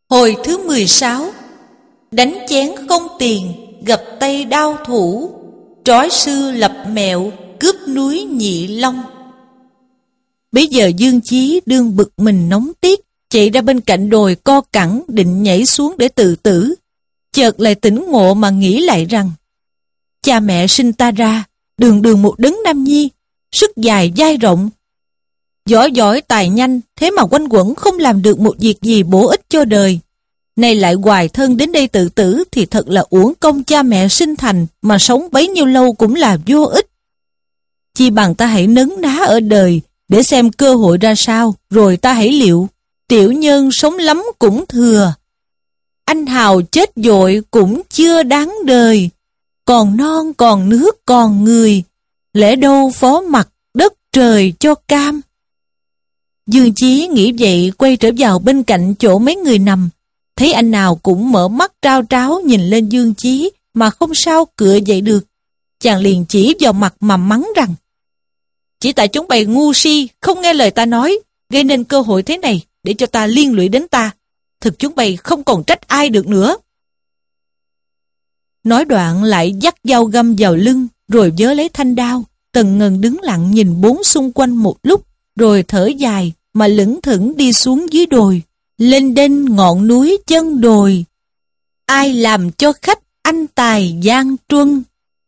Hồi thứ 16. Đánh chén không tiền, gặp tay đao thủ, trói sư lập mẹo, cướp núi Nhị Long. Bấy giờ Dương Chí đương bực mình nóng tiết, chạy ra bên cạnh đồi co cẳng định nhảy xuống để tự tử. Chợt lại tỉnh ngộ mà nghĩ lại rằng: cha mẹ sinh ta ra, đường đường một đấng nam nhi, sức dài vai rộng, giỏi tài nhanh, thế mà quanh quẩn không làm được một việc gì bổ ích cho đời. Nay lại hoài thân đến đây tự tử thì thật là uổng công cha mẹ sinh thành, mà sống bấy nhiêu lâu cũng là vô ích. Chi bằng ta hãy nấn ná ở đời để xem cơ hội ra sao, rồi ta hãy liệu. Tiểu nhân sống lắm cũng thừa, anh hào chết vội cũng chưa đáng đời. Còn non còn nước còn người, lẽ đâu phó mặc đất trời cho cam. Dương Chí nghĩ vậy, quay trở vào bên cạnh chỗ mấy người nằm. Thấy anh nào cũng mở mắt trao tráo nhìn lên Dương Chí mà không sao cựa dậy được. Chàng liền chỉ vào mặt mà mắng rằng: chỉ tại chúng bày ngu si, không nghe lời ta nói, gây nên cơ hội thế này để cho ta liên lụy đến ta. Thực chúng bày không còn trách ai được nữa. Nói đoạn lại dắt dao găm vào lưng, rồi vớ lấy thanh đao. Tần Ngần đứng lặng nhìn bốn xung quanh một lúc, rồi thở dài mà lững thững đi xuống dưới đồi. Lên đên ngọn núi chân đồi, ai làm cho khách anh tài giang truân.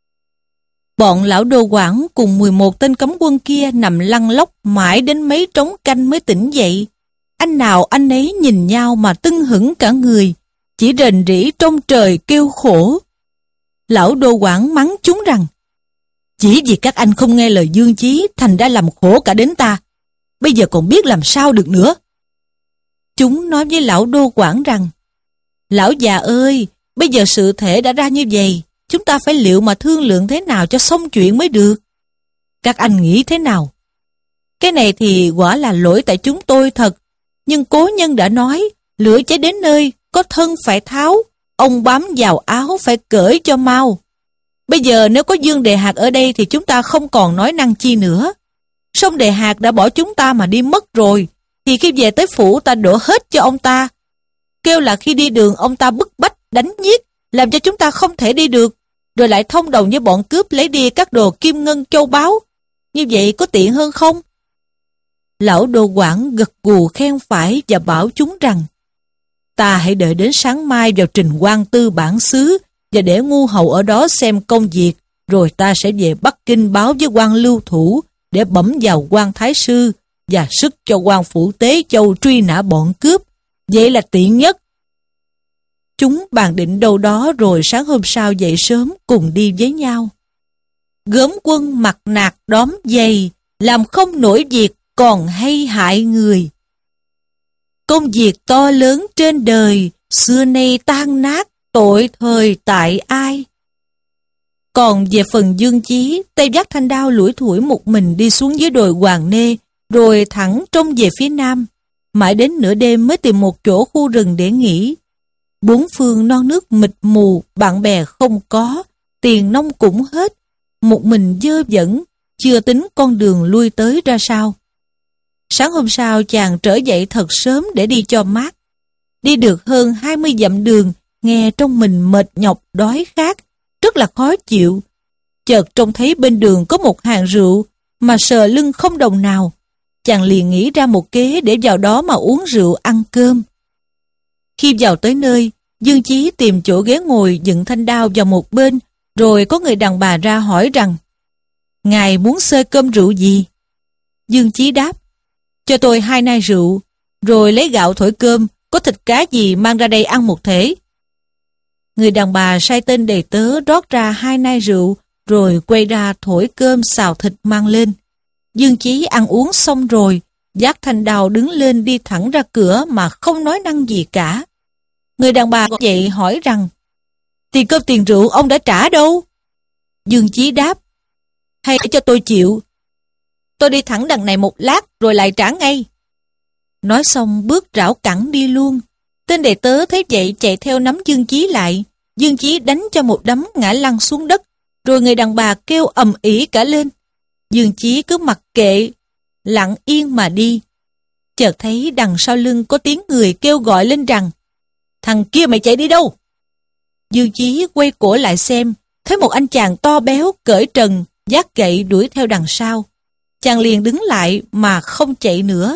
Bọn lão Đô Quảng cùng 11 tên cấm quân kia nằm lăn lóc mãi đến mấy trống canh mới tỉnh dậy. Anh nào anh ấy nhìn nhau mà tưng hửng cả người, chỉ rền rĩ trong trời kêu khổ. Lão Đô Quảng mắng chúng rằng: chỉ vì các anh không nghe lời Dương Chí thành ra làm khổ cả đến ta, bây giờ còn biết làm sao được nữa. Chúng nói với lão Đô Quảng rằng: lão già ơi, bây giờ sự thể đã ra như vậy, chúng ta phải liệu mà thương lượng thế nào cho xong chuyện mới được. Các anh nghĩ thế nào? Cái này thì quả là lỗi tại chúng tôi thật, nhưng cố nhân đã nói, lửa cháy đến nơi, có thân phải tháo, ông bám vào áo phải cởi cho mau. Bây giờ nếu có Dương Đề Hạt ở đây thì chúng ta không còn nói năng chi nữa. Song Đề Hạt đã bỏ chúng ta mà đi mất rồi, thì khi về tới phủ ta đổ hết cho ông ta. Kêu là khi đi đường ông ta bức bách, đánh nhiếc, làm cho chúng ta không thể đi được, rồi lại thông đồng với bọn cướp lấy đi các đồ kim ngân châu báu. Như vậy có tiện hơn không? Lão Đô Quảng gật gù khen phải và bảo chúng rằng: ta hãy đợi đến sáng mai vào trình quan tư bản xứ và để ngu hầu ở đó xem công việc, rồi ta sẽ về Bắc Kinh báo với quan lưu thủ để bẩm vào quan thái sư và sức cho quan phủ Tế Châu truy nã bọn cướp. Vậy là tiện nhất. Chúng bàn định đâu đó rồi sáng hôm sau dậy sớm cùng đi với nhau. Gớm quân mặt nạc đóm giày, làm không nổi việc còn hay hại người. Công việc to lớn trên đời, xưa nay tan nát, tội thời tại ai. Còn về phần Dương Chí, tay vác thanh đao lủi thủi một mình đi xuống dưới đồi Hoàng Nê, rồi thẳng trông về phía nam. Mãi đến nửa đêm mới tìm một chỗ khu rừng để nghỉ. Bốn phương non nước mịt mù, bạn bè không có, tiền nong cũng hết. Một mình dơ dẫn, chưa tính con đường lui tới ra sao. Sáng hôm sau chàng trở dậy thật sớm để đi cho mát. Đi được hơn 20 dặm đường, nghe trong mình mệt nhọc đói khát, rất là khó chịu. Chợt trông thấy bên đường có một hàng rượu, mà sờ lưng không đồng nào. Chàng liền nghĩ ra một kế để vào đó mà uống rượu ăn cơm. Khi vào tới nơi, Dương Chí tìm chỗ ghế ngồi dựng thanh đao vào một bên, rồi có người đàn bà ra hỏi rằng: ngài muốn xơi cơm rượu gì? Dương Chí đáp: cho tôi 2 nai rượu, rồi lấy gạo thổi cơm, có thịt cá gì mang ra đây ăn một thể. Người đàn bà sai tên đầy tớ rót ra 2 nai rượu, rồi quay ra thổi cơm xào thịt mang lên. Dương Chí ăn uống xong rồi, vác thanh đao đứng lên đi thẳng ra cửa mà không nói năng gì cả. Người đàn bà vậy hỏi rằng: tiền cơm tiền rượu ông đã trả đâu? Dương Chí đáp: hay cho tôi chịu, tôi đi thẳng đằng này một lát rồi lại trả ngay. Nói xong bước rảo cẳng đi luôn. Tên đầy tớ thấy vậy chạy theo nắm Dương Chí lại. Dương Chí đánh cho một đấm ngã lăn xuống đất, rồi người đàn bà kêu ầm ĩ cả lên. Dương Chí cứ mặc kệ, lặng yên mà đi. Chợt thấy đằng sau lưng có tiếng người kêu gọi lên rằng: Thằng kia mày chạy đi đâu? Dương Chí quay cổ lại xem, thấy một anh chàng to béo, cởi trần, vác gậy đuổi theo đằng sau. Chàng liền đứng lại mà không chạy nữa.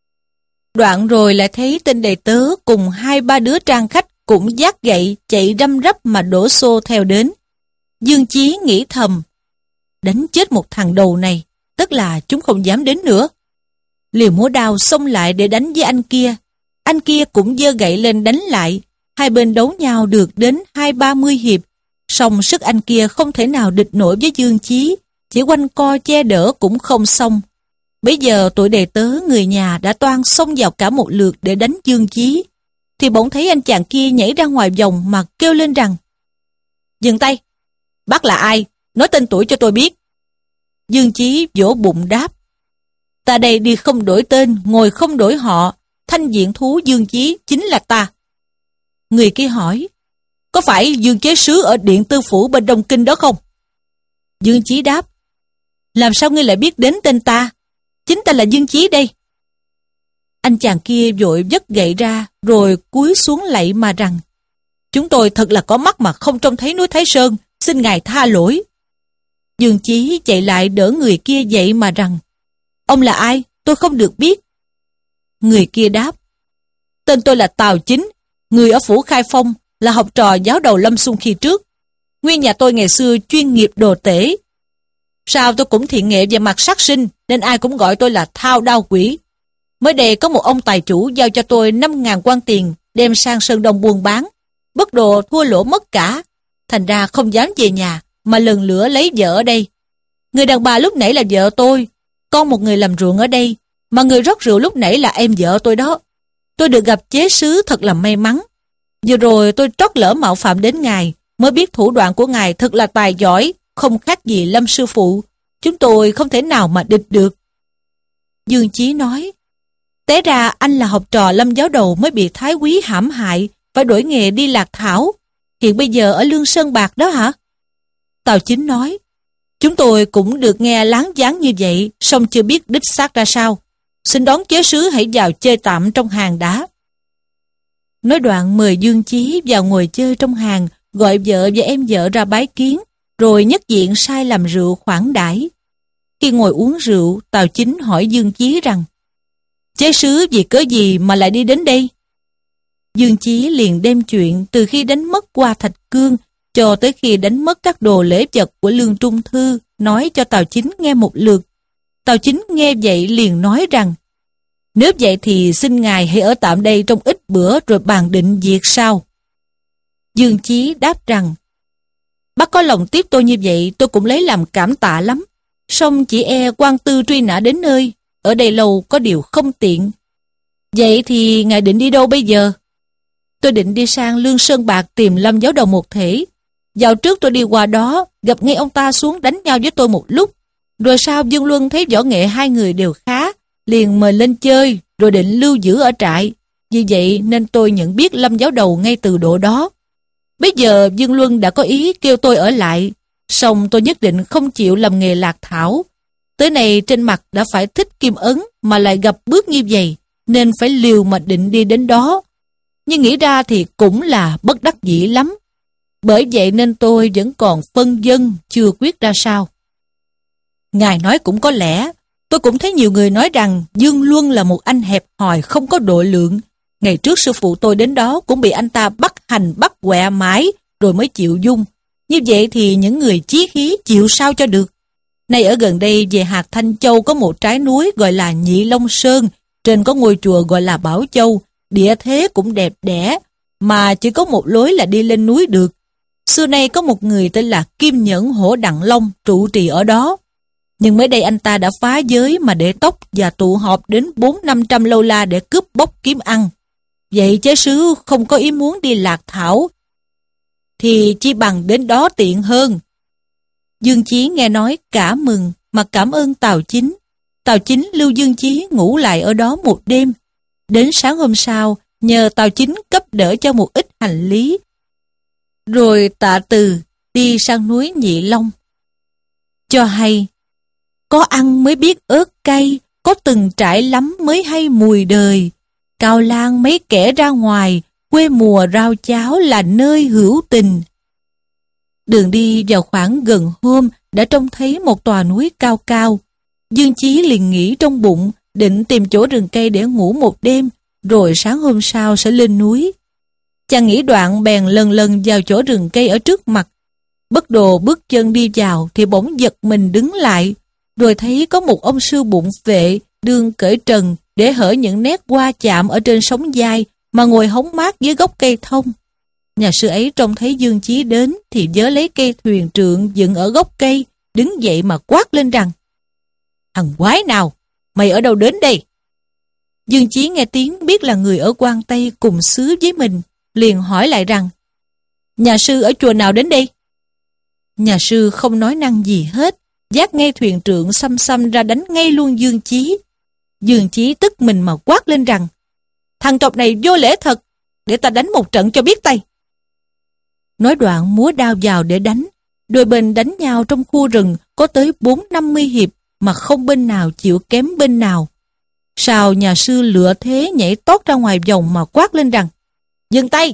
Đoạn rồi lại thấy tên đầy tớ cùng 2-3 đứa trang khách cũng vác gậy chạy răm rắp mà đổ xô theo đến. Dương Chí nghĩ thầm, đánh chết một thằng đầu này, tức là chúng không dám đến nữa. Liền múa đao xông lại để đánh với anh kia cũng giơ gậy lên đánh lại. Hai bên đấu nhau được đến 20-30 hiệp, song sức anh kia không thể nào địch nổi với Dương Chí, chỉ quanh co che đỡ cũng không xong. Bấy giờ tụi đầy tớ người nhà đã toan xông vào cả một lượt để đánh Dương Chí, thì bỗng thấy anh chàng kia nhảy ra ngoài vòng mà kêu lên rằng: "Dừng tay! Bác là ai? Nói tên tuổi cho tôi biết." Dương Chí vỗ bụng đáp: "Ta đây đi không đổi tên, ngồi không đổi họ, thanh diện thú Dương Chí chính là ta." Người kia hỏi: "Có phải Dương chế sứ ở Điện Tư Phủ bên Đông Kinh đó không?" Dương Chí đáp: "Làm sao ngươi lại biết đến tên ta? Chính ta là Dương Chí đây." Anh chàng kia vội vất gậy ra rồi cúi xuống lạy mà rằng: "Chúng tôi thật là có mắt mà không trông thấy núi Thái Sơn, xin ngài tha lỗi." Dương Chí chạy lại đỡ người kia dậy mà rằng: "Ông là ai? Tôi không được biết." Người kia đáp: "Tên tôi là Tào Chính, người ở Phủ Khai Phong, là học trò giáo đầu Lâm Xung khi trước. Nguyên nhà tôi ngày xưa chuyên nghiệp đồ tể. Sao tôi cũng thiện nghệ về mặt sát sinh, nên ai cũng gọi tôi là Thao Đao Quỷ. Mới đây có một ông tài chủ giao cho tôi 5.000 quan tiền đem sang Sơn Đông buôn bán. Bất đồ thua lỗ mất cả, thành ra không dám về nhà mà lần lữa lấy vợ ở đây. Người đàn bà lúc nãy là vợ tôi, con một người làm ruộng ở đây, mà người rót rượu lúc nãy là em vợ tôi đó. Tôi được gặp chế sứ thật là may mắn. Vừa rồi tôi trót lỡ mạo phạm đến ngài, mới biết thủ đoạn của ngài thật là tài giỏi, không khác gì Lâm sư phụ. Chúng tôi không thể nào mà địch được." Dương Chí nói: "Té ra anh là học trò Lâm giáo đầu mới bị Thái Quý hãm hại, phải đổi nghề đi lạc thảo. Hiện bây giờ ở Lương Sơn Bạc đó hả?" Tào Chính nói: "Chúng tôi cũng được nghe láng giáng như vậy, song chưa biết đích xác ra sao. Xin đón chế sứ hãy vào chơi tạm trong hàng đã." Nói đoạn mời Dương Chí vào ngồi chơi trong hàng, gọi vợ và em vợ ra bái kiến, rồi nhất diện sai làm rượu khoản đãi. Khi ngồi uống rượu, Tào Chính hỏi Dương Chí rằng: "Chế sứ vì cớ gì mà lại đi đến đây?" Dương Chí liền đem chuyện từ khi đánh mất Hoa Thạch Cương cho tới khi đánh mất các đồ lễ vật của Lương Trung Thư nói cho Tào Chính nghe một lượt. Tào Chính nghe vậy liền nói rằng: "Nếu vậy thì xin ngài hãy ở tạm đây trong ít bữa rồi bàn định việc sau." Dương Chí đáp rằng: "Bác có lòng tiếp tôi như vậy tôi cũng lấy làm cảm tạ lắm. Song chỉ e quan tư truy nã đến nơi, ở đây lâu có điều không tiện. Vậy thì ngài định đi đâu bây giờ?" "Tôi định đi sang Lương Sơn Bạc tìm Lâm giáo đầu một thể. Dạo trước tôi đi qua đó, gặp ngay ông ta xuống đánh nhau với tôi một lúc. Rồi sau Dương Luân thấy võ nghệ hai người đều khá, liền mời lên chơi, rồi định lưu giữ ở trại. Vì vậy nên tôi nhận biết Lâm giáo đầu ngay từ độ đó. Bây giờ Dương Luân đã có ý kêu tôi ở lại, song tôi nhất định không chịu làm nghề lạc thảo. Tới này trên mặt đã phải thích kim ấn mà lại gặp bước như vậy, nên phải liều mà định đi đến đó. Nhưng nghĩ ra thì cũng là bất đắc dĩ lắm. Bởi vậy nên tôi vẫn còn phân vân, chưa quyết ra sao." Ngài nói cũng có lẽ. Tôi cũng thấy nhiều người nói rằng Dương Luân là một anh hẹp hòi không có độ lượng. Ngày trước sư phụ tôi đến đó cũng bị anh ta bắt hành bắt quẹ mãi rồi mới chịu dung. Như vậy thì những người chí khí chịu sao cho được. Nay ở gần đây về hạt Thanh Châu có một trái núi gọi là Nhị Long Sơn, trên có ngôi chùa gọi là Bảo Châu, địa thế cũng đẹp đẽ, mà chỉ có một lối là đi lên núi được. Xưa nay có một người tên là Kim Nhẫn Hổ Đặng Long trụ trì ở đó. Nhưng mới đây anh ta đã phá giới mà để tóc và tụ họp đến 400-500 lâu la để cướp bóc kiếm ăn. Vậy chế sứ không có ý muốn đi lạc thảo, thì chi bằng đến đó tiện hơn." Dương Chí nghe nói cả mừng mà cảm ơn Tào Chính. Tào Chính lưu Dương Chí ngủ lại ở đó một đêm. Đến sáng hôm sau, nhờ Tào Chính cấp đỡ cho một ít hành lý, rồi tạ từ đi sang núi Nhị Long. Cho hay: "Có ăn mới biết ớt cay, có từng trải lắm mới hay mùi đời. Cao lang mấy kẻ ra ngoài, quê mùa rau cháo là nơi hữu tình. Đường đi vào khoảng gần hôm đã trông thấy một tòa núi cao cao. Dương Chí liền nghĩ trong bụng định tìm chỗ rừng cây để ngủ một đêm, rồi sáng hôm sau sẽ lên núi. Chàng nghĩ đoạn bèn lần lần vào chỗ rừng cây ở trước mặt. Bất đồ bước chân đi vào thì bỗng giật mình đứng lại, rồi thấy có một ông sư bụng vệ đương cởi trần để hở những nét hoa chạm ở trên sống vai mà ngồi hóng mát dưới gốc cây thông. Nhà sư ấy trông thấy Dương Chí đến thì vớ lấy cây thuyền trượng dựng ở gốc cây, đứng dậy mà quát lên rằng: "Thằng quái nào, mày ở đâu đến đây?" Dương Chí nghe tiếng biết là người ở Quan Tây cùng xứ với mình, liền hỏi lại rằng: "Nhà sư ở chùa nào đến đây?" Nhà sư không nói năng gì hết, vác ngay thuyền trượng xăm xăm ra đánh ngay luôn Dương Chí. Dương Chí tức mình mà quát lên rằng: "Thằng trọc này vô lễ thật, để ta đánh một trận cho biết tay." Nói đoạn múa đao vào để đánh. Đôi bên đánh nhau trong khu rừng có tới 40-50 hiệp mà không bên nào chịu kém bên nào. Sau nhà sư lựa thế nhảy tót ra ngoài vòng mà quát lên rằng: "Dừng tay!"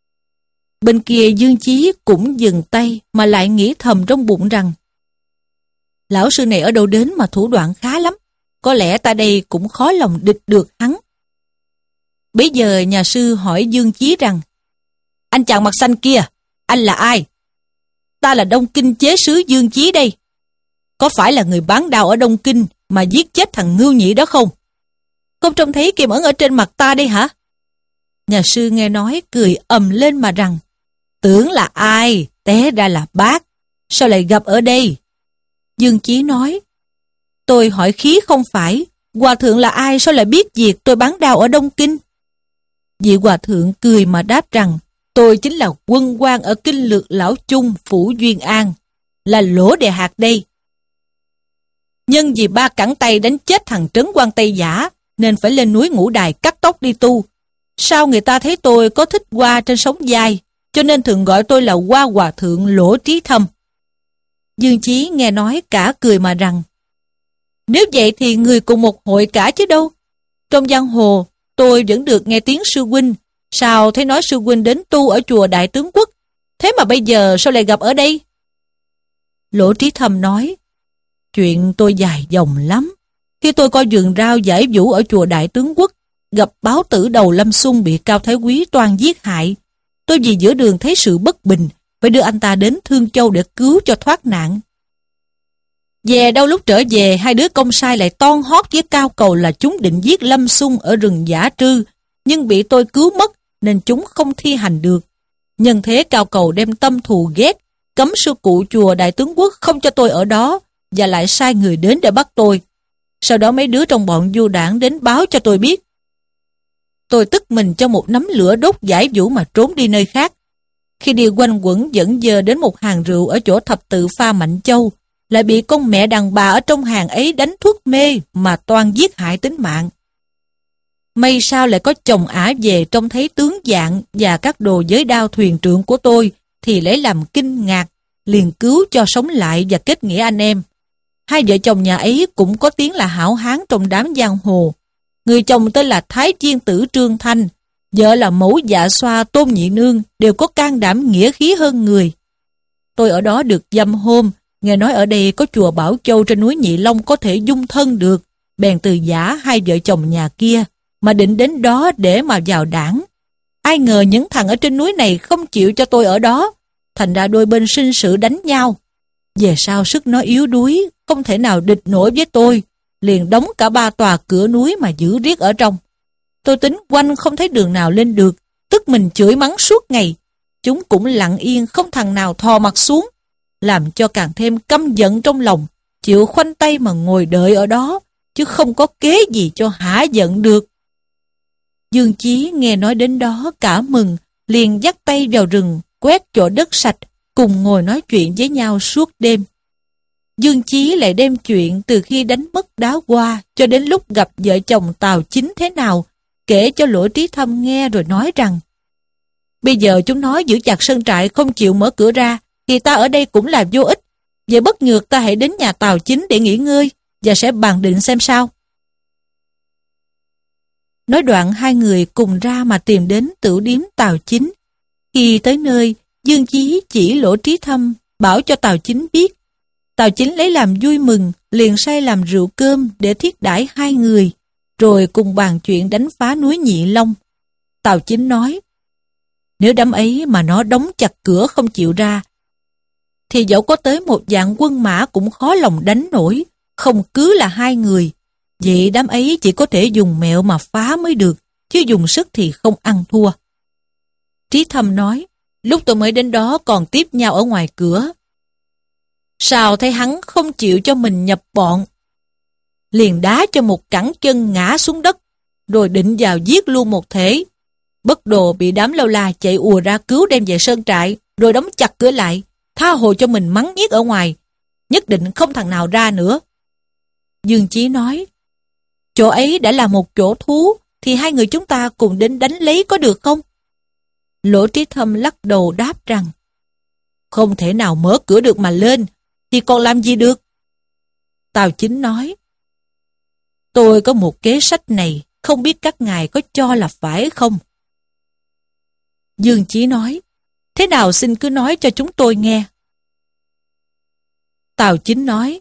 Bên kia Dương Chí cũng dừng tay mà lại nghĩ thầm trong bụng rằng: "Lão sư này ở đâu đến mà thủ đoạn khá lắm, có lẽ ta đây cũng khó lòng địch được hắn." Bấy giờ nhà sư hỏi Dương Chí rằng: "Anh chàng mặt xanh kia, anh là ai?" "Ta là Đông Kinh chế sứ Dương Chí đây." "Có phải là người bán đao ở Đông Kinh mà giết chết thằng Ngưu Nhị đó không?" "Không trông thấy kiềm ấn ở trên mặt ta đây hả?" Nhà sư nghe nói cười ầm lên mà rằng: "Tưởng là ai, té ra là bác, sao lại gặp ở đây?" Dương Chí nói: "Tôi hỏi khí không phải, hòa thượng là ai sao lại biết việc tôi bán đao ở Đông Kinh?" Vị hòa thượng cười mà đáp rằng: "Tôi chính là quân quan ở Kinh Lược Lão Chung, phủ Duyên An, là Lỗ Đề Hạt đây. Nhân vì ba cẳng tay đánh chết thằng Trấn Quan Tây giả, nên phải lên núi Ngũ Đài cắt tóc đi tu. Sao người ta thấy tôi có thích hoa trên sống vai, cho nên thường gọi tôi là Hoa Hòa Thượng Lỗ Trí Thâm." Dương Chí nghe nói cả cười mà rằng: "Nếu vậy thì người cùng một hội cả chứ đâu. Trong giang hồ tôi vẫn được nghe tiếng sư huynh, sao thấy nói sư huynh đến tu ở chùa Đại Tướng Quốc, thế mà bây giờ sao lại gặp ở đây?" Lỗ Trí Thâm nói: "Chuyện tôi dài dòng lắm. Khi tôi coi vườn rau giải vũ ở chùa Đại Tướng Quốc, gặp báo tử Đầu Lâm Xung bị Cao Thái Quý toan giết hại. Tôi vì giữa đường thấy sự bất bình, phải đưa anh ta đến Thương Châu để cứu cho thoát nạn. Về đâu lúc trở về, hai đứa công sai lại toan hót với Cao Cầu là chúng định giết Lâm Xung ở rừng Giả Trư, nhưng bị tôi cứu mất nên chúng không thi hành được. Nhân thế Cao Cầu đem tâm thù ghét, cấm sư cụ chùa Đại Tướng Quốc không cho tôi ở đó, và lại sai người đến để bắt tôi. Sau đó mấy đứa trong bọn du đảng đến báo cho tôi biết. Tôi tức mình cho một nắm lửa đốt giải vũ mà trốn đi nơi khác. Khi đi quanh quẩn dẫn dơ đến một hàng rượu ở chỗ thập tự Pha Mạnh Châu, lại bị con mẹ đàn bà ở trong hàng ấy đánh thuốc mê mà toan giết hại tính mạng. May sao lại có chồng ả về trông thấy tướng dạng và các đồ giới đao thuyền trượng của tôi thì lấy làm kinh ngạc, liền cứu cho sống lại và kết nghĩa anh em. Hai vợ chồng nhà ấy cũng có tiếng là hảo hán trong đám giang hồ. Người chồng tên là Thái Chiên Tử Trương Thanh, vợ là Mẫu Dạ Xoa Tôn Nhị Nương, đều có can đảm nghĩa khí hơn người. Tôi ở đó được dăm hôm, nghe nói ở đây có chùa Bảo Châu trên núi Nhị Long có thể dung thân được, bèn từ giã hai vợ chồng nhà kia, mà định đến đó để mà vào đảng. Ai ngờ những thằng ở trên núi này không chịu cho tôi ở đó, thành ra đôi bên sinh sự đánh nhau. Về sau sức nó yếu đuối, không thể nào địch nổi với tôi, liền đóng cả 3 tòa cửa núi mà giữ riết ở trong. Tôi tính quanh không thấy đường nào lên được, tức mình chửi mắng suốt ngày. Chúng cũng lặng yên không thằng nào thò mặt xuống, làm cho càng thêm căm giận trong lòng, chịu khoanh tay mà ngồi đợi ở đó, chứ không có kế gì cho hả giận được. Dương Chí nghe nói đến đó cả mừng, liền dắt tay vào rừng, quét chỗ đất sạch, cùng ngồi nói chuyện với nhau suốt đêm. Dương Chí lại đem chuyện từ khi đánh mất Đá Hoa cho đến lúc gặp vợ chồng Tào Chính thế nào, kể cho Lỗ Trí Thâm nghe rồi nói rằng: "Bây giờ chúng nói giữ chặt sân trại không chịu mở cửa ra, thì ta ở đây cũng là vô ích. Vậy bất nhược ta hãy đến nhà Tào 9 để nghỉ ngơi, và sẽ bàn định xem sao." Nói đoạn hai người cùng ra mà tìm đến tửu điếm Tào Chính. Khi tới nơi, Dương Chí chỉ Lỗ Trí Thâm, bảo cho Tào Chính biết. Tào Chính lấy làm vui mừng, liền sai làm rượu cơm để thiết đãi hai người, rồi cùng bàn chuyện đánh phá núi Nhị Long. Tào Chính nói, nếu đám ấy mà nó đóng chặt cửa không chịu ra, thì dẫu có tới một vạn quân mã cũng khó lòng đánh nổi, không cứ là hai người. Vậy đám ấy chỉ có thể dùng mẹo mà phá mới được, chứ dùng sức thì không ăn thua. Trí Thâm nói, lúc tôi mới đến đó còn tiếp nhau ở ngoài cửa. Sao thấy hắn không chịu cho mình nhập bọn? Liền đá cho một cẳng chân ngã xuống đất, rồi định vào giết luôn một thể. Bất đồ bị đám lâu la chạy ùa ra cứu đem về sơn trại, rồi đóng chặt cửa lại, tha hồ cho mình mắng nhiếc ở ngoài. Nhất định không thằng nào ra nữa. Dương Chí nói, chỗ ấy đã là một chỗ thú, thì hai người chúng ta cùng đến đánh lấy có được không? Lỗ Trí Thâm lắc đầu đáp rằng, không thể nào mở cửa được mà lên, thì còn làm gì được? Tào Chính nói, tôi có một kế sách này, không biết các ngài có cho là phải không? Dương Chí nói, thế nào xin cứ nói cho chúng tôi nghe. Tào Chính nói,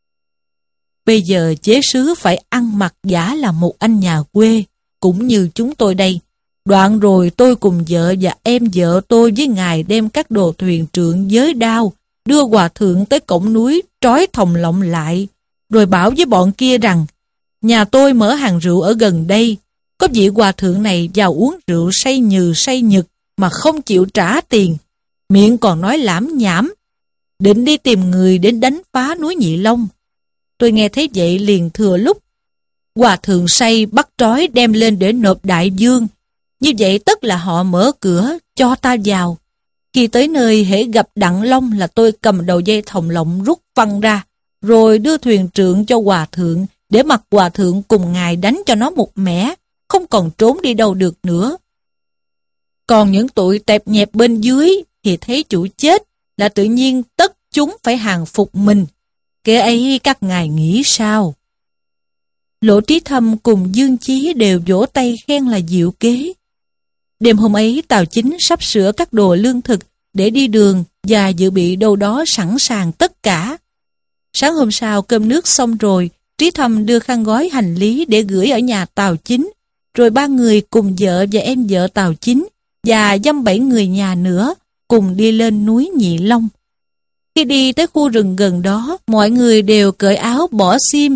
bây giờ chế sứ phải ăn mặc giả là một anh nhà quê, cũng như chúng tôi đây. Đoạn rồi tôi cùng vợ và em vợ tôi với ngài đem các đồ thuyền trượng giới đao, đưa hòa thượng tới cổng núi trói thòng lọng lại, rồi bảo với bọn kia rằng, nhà tôi mở hàng rượu ở gần đây, có vị hòa thượng này vào uống rượu say nhừ say nhực mà không chịu trả tiền, miệng còn nói lảm nhảm, định đi tìm người đến đánh phá núi Nhị Long. Tôi nghe thấy vậy liền thừa lúc, hòa thượng say bắt trói đem lên để nộp đại vương. Như vậy tất là họ mở cửa cho ta vào. Khi tới nơi hễ gặp Đặng Long là tôi cầm đầu dây thòng lọng rút văng ra, rồi đưa thuyền trượng cho hòa thượng để mặc hòa thượng cùng ngài đánh cho nó một mẻ, không còn trốn đi đâu được nữa. Còn những tụi tẹp nhẹp bên dưới thì thấy chủ chết là tự nhiên tất chúng phải hàng phục mình. Kế ấy các ngài nghĩ sao? Lỗ Trí Thâm cùng Dương Chí đều vỗ tay khen là diệu kế. Đêm hôm ấy Tào Chính sắp sửa các đồ lương thực để đi đường và dự bị đâu đó sẵn sàng tất cả. Sáng hôm sau cơm nước xong rồi, Trí Thâm đưa khăn gói hành lý để gửi ở nhà Tào Chính, rồi ba người cùng vợ và em vợ Tào Chính và dăm 7 người nhà nữa cùng đi lên núi Nhị Long. Khi đi tới khu rừng gần đó, mọi người đều cởi áo bỏ xiêm,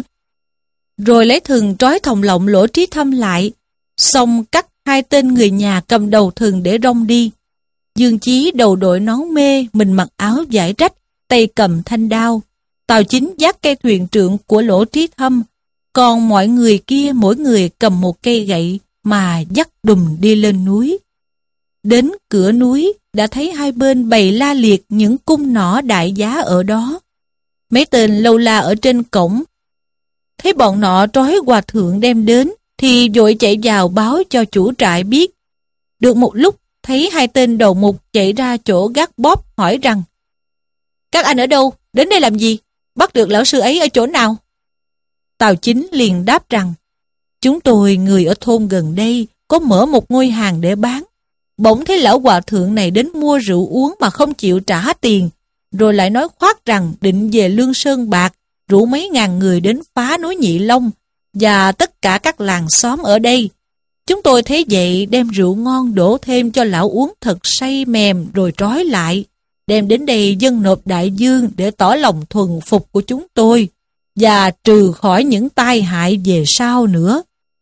rồi lấy thừng trói thòng lọng Lỗ Trí Thâm lại, xong cắt 2 tên người nhà cầm đầu thừng để rong đi. Dương Chí đầu đội nón mê, mình mặc áo vải rách, tay cầm thanh đao. Tào Chính vác cây thuyền trượng của Lỗ Trí Thâm, còn mọi người kia mỗi người cầm một cây gậy mà dắt đùm đi lên núi. Đến cửa núi đã thấy hai bên bày la liệt những cung nỏ đại giá ở đó. Mấy tên lâu la ở trên cổng thấy bọn nọ trói hòa thượng đem đến thì vội chạy vào báo cho chủ trại biết. Được một lúc thấy hai tên đầu mục chạy ra chỗ gác bóp hỏi rằng, các anh ở đâu? Đến đây làm gì? Bắt được lão sư ấy ở chỗ nào? Tào Chính liền đáp rằng, chúng tôi người ở thôn gần đây có mở một ngôi hàng để bán. Bỗng thấy lão hòa thượng này đến mua rượu uống mà không chịu trả tiền, rồi lại nói khoác rằng định về Lương Sơn Bạc, rủ mấy ngàn người đến phá núi Nhị Long và tất cả các làng xóm ở đây. Chúng tôi thấy vậy đem rượu ngon đổ thêm cho lão uống thật say mềm rồi trói lại, đem đến đây dâng nộp đại vương để tỏ lòng thuần phục của chúng tôi và trừ khỏi những tai hại về sau nữa.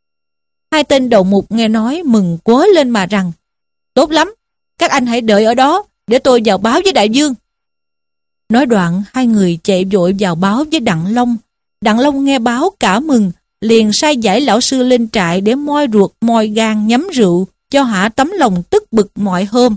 Hai tên đầu mục nghe nói mừng quớ lên mà rằng, tốt lắm, các anh hãy đợi ở đó để tôi vào báo với đại vương. Nói đoạn hai người chạy vội vào báo với Đặng Long. Đặng Long nghe báo cả mừng, liền sai giải lão sư lên trại để moi ruột moi gan nhắm rượu cho hả tấm lòng tức bực mọi hôm.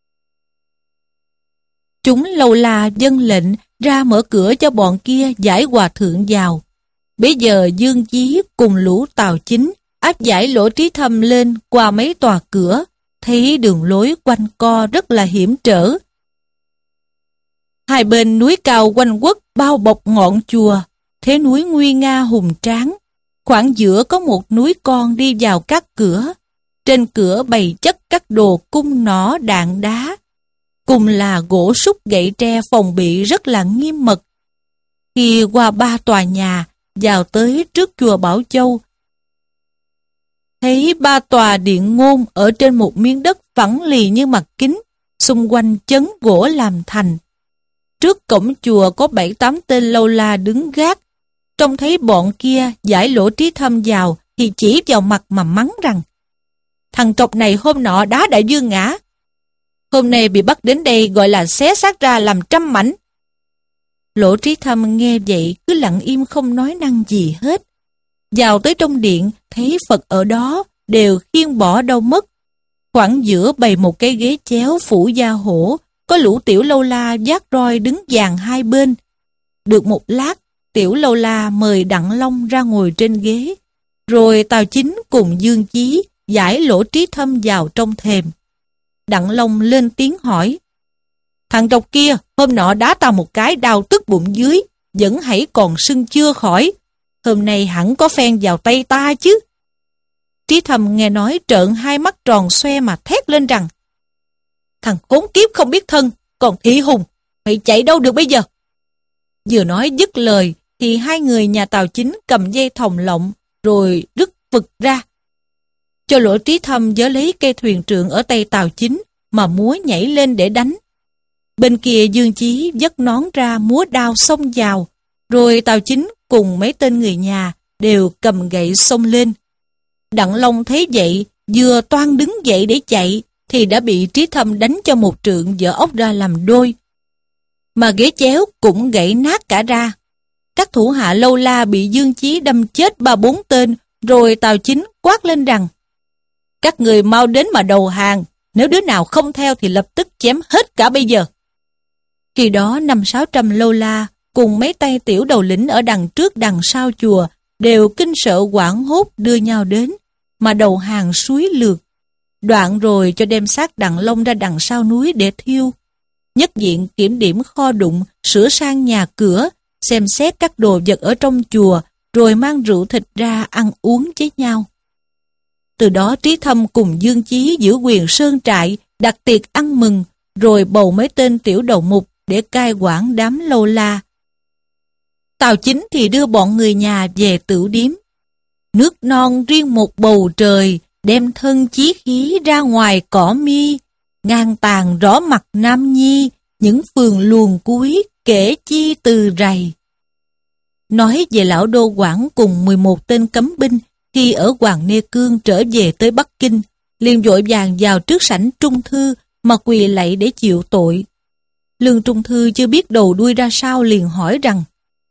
Chúng lâu la dân lệnh ra mở cửa cho bọn kia giải hòa thượng vào. Bây giờ Dương Chí cùng lũ Tào Chính áp giải Lỗ Trí Thâm lên qua mấy tòa cửa, thấy đường lối quanh co rất là hiểm trở. Hai bên núi cao quanh quất bao bọc ngọn chùa, thế núi nguy nga hùng tráng. Khoảng giữa có một núi con đi vào các cửa. Trên cửa bày chất các đồ cung nỏ đạn đá. Cùng là gỗ súc gậy tre phòng bị rất là nghiêm mật. Khi qua 3 tòa nhà, vào tới trước chùa Bảo Châu, thấy 3 tòa điện ngôn ở trên một miếng đất phẳng lì như mặt kính, xung quanh chấn gỗ làm thành. Trước cổng chùa có 7-8 tên lâu la đứng gác. Trông thấy bọn kia giải Lỗ Trí Thâm vào thì chỉ vào mặt mà mắng rằng: thằng trọc này hôm nọ đá đại vương ngã, hôm nay bị bắt đến đây gọi là xé xác ra làm trăm mảnh. Lỗ Trí Thâm nghe vậy cứ lặng im không nói năng gì hết. Vào tới trong điện thấy Phật ở đó đều khiêng bỏ đâu mất. Khoảng giữa bày một cái ghế chéo phủ da hổ, có lũ tiểu lâu la vác roi đứng dàn hai bên. Được một lát, tiểu lâu la mời Đặng Long ra ngồi trên ghế, rồi Tào Chính cùng Dương Chí giải Lỗ Trí Thâm vào trong thềm. Đặng Long lên tiếng hỏi: thằng trọc kia hôm nọ đá tao một cái đau tức bụng dưới, vẫn hãy còn sưng chưa khỏi, hôm nay hẳn có phen vào tay ta chứ. Trí Thâm nghe nói trợn hai mắt tròn xoe mà thét lên rằng: thằng khốn kiếp không biết thân, còn thị hùng, mày chạy đâu được bây giờ? Vừa nói dứt lời thì hai người nhà Tào Chính cầm dây thòng lọng rồi rứt vực ra, cho Lỗ Trí Thâm giơ lấy cây thuyền trượng ở tay Tào Chính mà múa nhảy lên để đánh. Bên kia Dương Chí vất nón ra múa đao xông vào, rồi Tào Chính cùng mấy tên người nhà đều cầm gậy xông lên. Đặng Long thấy vậy, vừa toan đứng dậy để chạy thì đã bị Trí Thâm đánh cho một trượng vỡ ốc ra làm đôi, mà ghế chéo cũng gãy nát cả ra. Các thủ hạ lâu la bị Dương Chí đâm chết 3-4 tên, rồi Tào Chính quát lên rằng: các người mau đến mà đầu hàng, nếu đứa nào không theo thì lập tức chém hết cả bây giờ. Khi đó 500-600 lâu la cùng mấy tay tiểu đầu lĩnh ở đằng trước đằng sau chùa đều kinh sợ hoảng hốt đưa nhau đến, mà đầu hàng suối lượt. Đoạn rồi cho đem xác Đặng Long ra đằng sau núi để thiêu. Nhất diện kiểm điểm kho đụng, sửa sang nhà cửa, xem xét các đồ vật ở trong chùa, rồi mang rượu thịt ra ăn uống với nhau. Từ đó Trí Thâm cùng Dương Chí giữ quyền sơn trại, đặt tiệc ăn mừng, rồi bầu mấy tên tiểu đầu mục để cai quản đám lâu la. Tào Chính thì đưa bọn người nhà về tửu điếm. Nước non riêng một bầu trời, đem thân chí khí ra ngoài cỏ mi, ngang tàn rõ mặt nam nhi, những phường luồn cuối kể chi từ rày. Nói về lão đô Quảng cùng 11 tên cấm binh khi ở Hoàng Nê Cương trở về tới Bắc Kinh, liền vội vàng vào trước sảnh Trung Thư mà quỳ lạy để chịu tội. Lương Trung Thư chưa biết đầu đuôi ra sao liền hỏi rằng: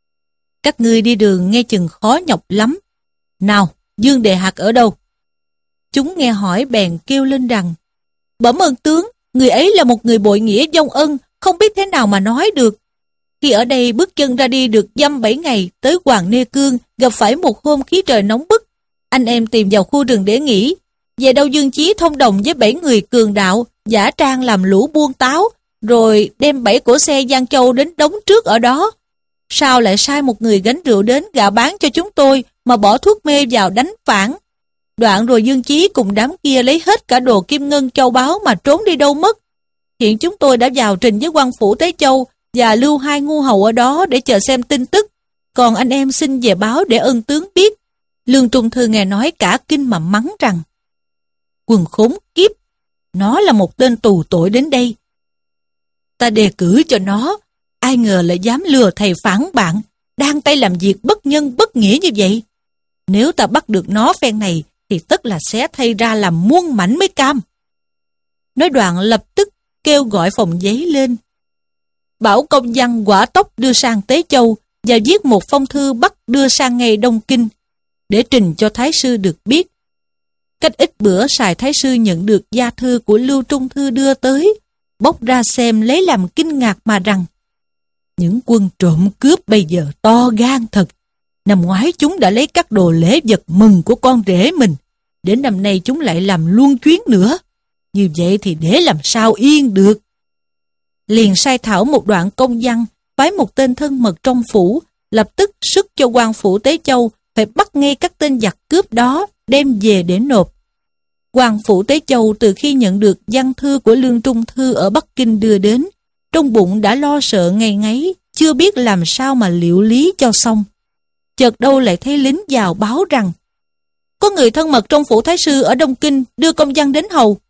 các ngươi đi đường nghe chừng khó nhọc lắm. Nào, Dương Đề Hạt ở đâu? Chúng nghe hỏi bèn kêu lên rằng: bẩm ơn tướng, người ấy là một người bội nghĩa vong ân, không biết thế nào mà nói được. Khi ở đây bước chân ra đi được dăm 7 ngày, tới Hoàng Nê Cương, gặp phải một hôm khí trời nóng bức. Anh em tìm vào khu rừng để nghỉ. Về đâu Dương Chí thông đồng với 7 người cường đạo, giả trang làm lũ buôn táo, rồi đem 7 cỗ xe Giang Châu đến đóng trước ở đó. Sao lại sai một người gánh rượu đến gạ bán cho chúng tôi, mà bỏ thuốc mê vào đánh phản. Đoạn rồi Dương Chí cùng đám kia lấy hết cả đồ kim ngân châu báu mà trốn đi đâu mất. Hiện chúng tôi đã vào trình với quan phủ Tế Châu và lưu 2 ngu hầu ở đó để chờ xem tin tức. Còn anh em xin về báo để ân tướng biết. Lương Trung Thư nghe nói cả kinh mà mắng rằng: quần khốn kiếp, nó là một tên tù tội đến đây. Ta đề cử cho nó, ai ngờ lại dám lừa thầy phản bạn, đang tay làm việc bất nhân bất nghĩa như vậy. Nếu ta bắt được nó phen này thì tất là xé thay ra làm muôn mảnh mới cam. Nói đoạn lập tức kêu gọi phòng giấy lên, bảo công văn quả tốc đưa sang Tế Châu và viết một phong thư bắt đưa sang ngay Đông Kinh để trình cho Thái sư được biết. Cách ít bữa Sài Thái sư nhận được gia thư của Lưu Trung Thư đưa tới, bốc ra xem lấy làm kinh ngạc mà rằng: những quân trộm cướp bây giờ to gan thật. Năm ngoái chúng đã lấy các đồ lễ vật mừng của con rể mình, đến năm nay chúng lại làm luôn chuyến nữa. Như vậy thì để làm sao yên được. Liền sai thảo một đoạn công văn, phái một tên thân mật trong phủ, lập tức sức cho quan phủ Tế Châu phải bắt ngay các tên giặc cướp đó, đem về để nộp. Hoàng phủ Tế Châu từ khi nhận được văn thư của Lương Trung Thư ở Bắc Kinh đưa đến, trong bụng đã lo sợ ngày ngáy, chưa biết làm sao mà liệu lý cho xong. Chợt đâu lại thấy lính vào báo rằng có người thân mật trong phủ thái sư ở Đông Kinh đưa công văn đến hầu.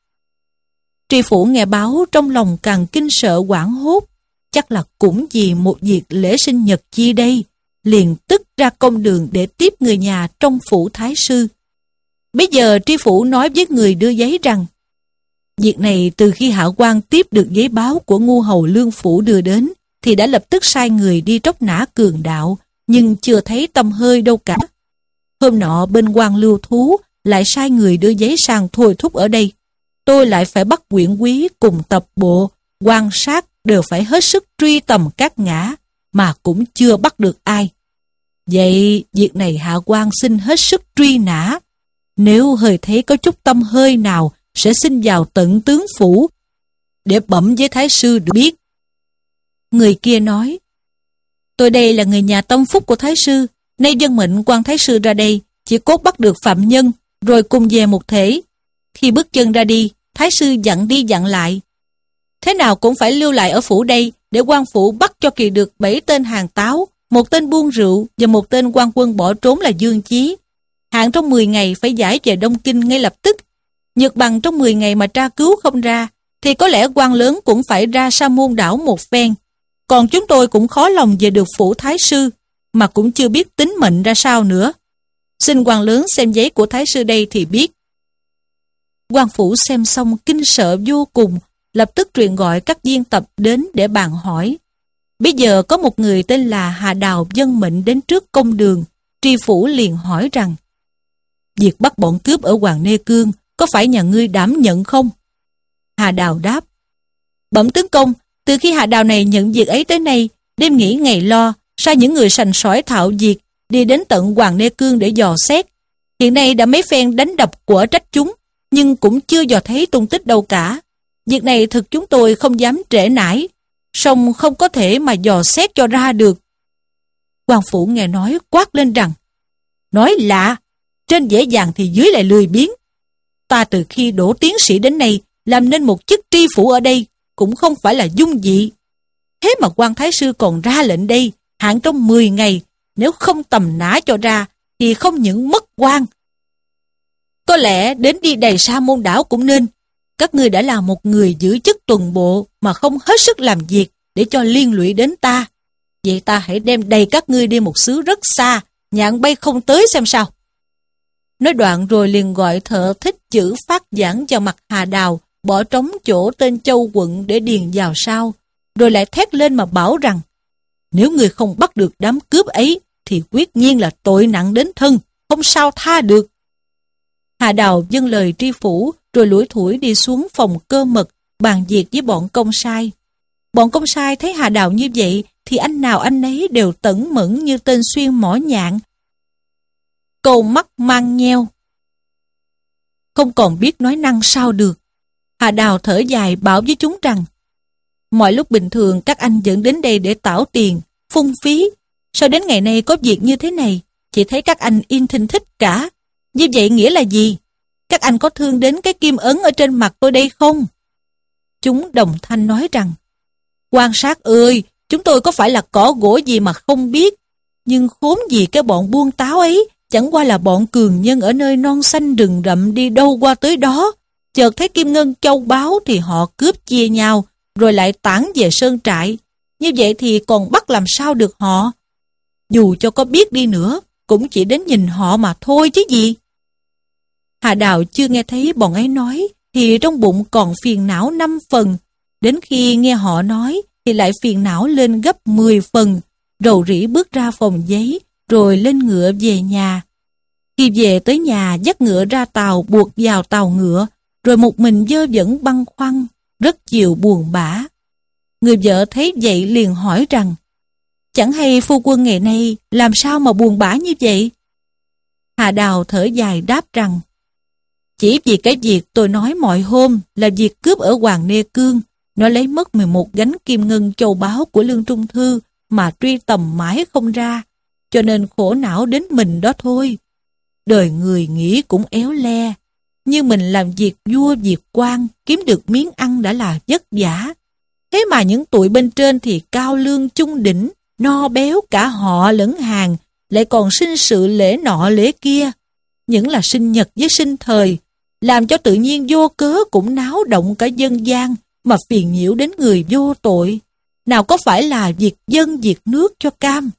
Tri phủ nghe báo trong lòng càng kinh sợ hoảng hốt, chắc là cũng vì một việc lễ sinh nhật chi đây, liền tức ra công đường để tiếp người nhà trong phủ thái sư. Bây giờ tri phủ nói với người đưa giấy rằng việc này từ khi hạ quan tiếp được giấy báo của ngu hầu Lương Phủ đưa đến thì đã lập tức sai người đi tróc nã Cường Đạo, nhưng chưa thấy tăm hơi đâu cả. Hôm nọ bên quan Lưu Thú lại sai người đưa giấy sang thôi thúc ở đây. Tôi lại phải bắt quyển quý cùng tập bộ, quan sát đều phải hết sức truy tầm các ngã, mà cũng chưa bắt được ai. Vậy việc này hạ quan xin hết sức truy nã. Nếu hơi thấy có chút tâm hơi nào sẽ xin vào tận tướng phủ để bẩm với thái sư được biết. Người kia nói, tôi đây là người nhà tâm phúc của thái sư, nay dân mệnh quan thái sư ra đây, chỉ cốt bắt được phạm nhân, rồi cùng về một thể. Khi bước chân ra đi, thái sư dặn đi dặn lại. Thế nào cũng phải lưu lại ở phủ đây, để quan phủ bắt cho kỳ được 7 tên hàng táo, 1 tên buôn rượu và 1 tên quan quân bỏ trốn là Dương Chí. Hạn trong 10 ngày phải giải về Đông Kinh ngay lập tức. Nhược bằng trong 10 ngày mà tra cứu không ra, thì có lẽ quan lớn cũng phải ra Sa Môn đảo một phen. Còn chúng tôi cũng khó lòng về được phủ thái sư, mà cũng chưa biết tính mệnh ra sao nữa. Xin quan lớn xem giấy của thái sư đây thì biết. Quan phủ xem xong kinh sợ vô cùng, lập tức truyền gọi các viên tập đến để bàn hỏi. Bây giờ có một người tên là Hà Đào dân mệnh đến trước công đường. Tri phủ liền hỏi rằng, việc bắt bọn cướp ở Hoàng Nê Cương có phải nhà ngươi đảm nhận không? Hà Đào đáp, bẩm tướng công, từ khi Hà Đào này nhận việc ấy tới nay, đêm nghỉ ngày lo, sai những người sành sỏi thạo việc, đi đến tận Hoàng Nê Cương để dò xét. Hiện nay đã mấy phen đánh đập của trách chúng, nhưng cũng chưa dò thấy tung tích đâu cả. Việc này thực chúng tôi không dám trễ nải, song không có thể mà dò xét cho ra được. Quan phủ nghe nói quát lên rằng, nói lạ, trên dễ dàng thì dưới lại lười biếng. Ta từ khi đỗ tiến sĩ đến nay, làm nên một chức tri phủ ở đây, cũng không phải là dung dị. Thế mà quan thái sư còn ra lệnh đây, hạn trong 10 ngày, nếu không tầm nã cho ra, thì không những mất quan. Có lẽ đến đi đầy Sa Môn đảo cũng nên. Các ngươi đã là một người giữ chức tuần bộ mà không hết sức làm việc để cho liên lụy đến ta. Vậy ta hãy đem đầy các ngươi đi một xứ rất xa, nhạn bay không tới xem sao. Nói đoạn rồi liền gọi thợ thích chữ phát giảng vào mặt Hà Đào, bỏ trống chỗ tên Châu Quận để điền vào sau, rồi lại thét lên mà bảo rằng, nếu người không bắt được đám cướp ấy, thì quyết nhiên là tội nặng đến thân, không sao tha được. Hà Đào dâng lời tri phủ, rồi lủi thủi đi xuống phòng cơ mật, bàn việc với bọn công sai. Bọn công sai thấy Hà Đào như vậy, thì anh nào anh ấy đều tẩn mẫn như tên xuyên mỏ nhạn, câu mắt mang nheo, không còn biết nói năng sao được. Hà Đào thở dài bảo với chúng rằng, mọi lúc bình thường các anh dẫn đến đây để tảo tiền, phung phí. Sao đến ngày nay có việc như thế này, chỉ thấy các anh yên thinh thích cả. Như vậy nghĩa là gì? Các anh có thương đến cái kim ấn ở trên mặt tôi đây không? Chúng đồng thanh nói rằng, quan sát ơi, chúng tôi có phải là cỏ gỗ gì mà không biết. Nhưng khốn gì cái bọn buôn táo ấy, chẳng qua là bọn cường nhân ở nơi non xanh rừng rậm đi đâu qua tới đó. Chợt thấy kim ngân châu báu thì họ cướp chia nhau, rồi lại tản về sơn trại. Như vậy thì còn bắt làm sao được họ? Dù cho có biết đi nữa, cũng chỉ đến nhìn họ mà thôi chứ gì. Hà Đào chưa nghe thấy bọn ấy nói, thì trong bụng còn phiền não 5 phần. Đến khi nghe họ nói, thì lại phiền não lên gấp 10 phần. Rầu rĩ bước ra phòng giấy, rồi lên ngựa về nhà. Khi về tới nhà, dắt ngựa ra tàu buộc vào tàu ngựa, rồi một mình dơ dẫn băn khoăn, rất chiều buồn bã. Người vợ thấy vậy liền hỏi rằng, chẳng hay phu quân ngày nay làm sao mà buồn bã như vậy? Hà Đào thở dài đáp rằng, chỉ vì cái việc tôi nói mọi hôm là việc cướp ở Hoàng Nê Cương, nó lấy mất 11 gánh kim ngân châu báu của Lương Trung Thư mà truy tầm mãi không ra. cho nên khổ não đến mình đó thôi. Đời người nghĩ cũng éo le, nhưng mình làm việc vua việc quan, kiếm được miếng ăn đã là vất vả. Thế mà những tụi bên trên thì cao lương chung đỉnh, no béo cả họ lẫn hàng, lại còn sinh sự lễ nọ lễ kia. Những là sinh nhật với sinh thời, làm cho tự nhiên vô cớ cũng náo động cả dân gian, mà phiền nhiễu đến người vô tội. Nào có phải là việc dân việc nước cho cam.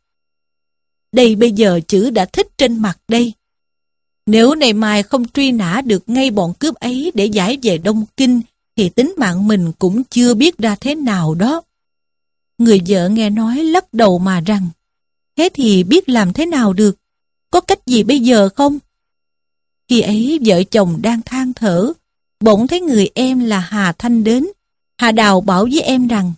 Đây bây giờ chữ đã thích trên mặt đây. Nếu ngày mai không truy nã được ngay bọn cướp ấy để giải về Đông Kinh, thì tính mạng mình cũng chưa biết ra thế nào đó. Người vợ nghe nói lắc đầu mà rằng, thế thì biết làm thế nào được? Có cách gì bây giờ không? Khi ấy vợ chồng đang than thở, bỗng thấy người em là Hà Thanh đến. Hà Đào bảo với em rằng,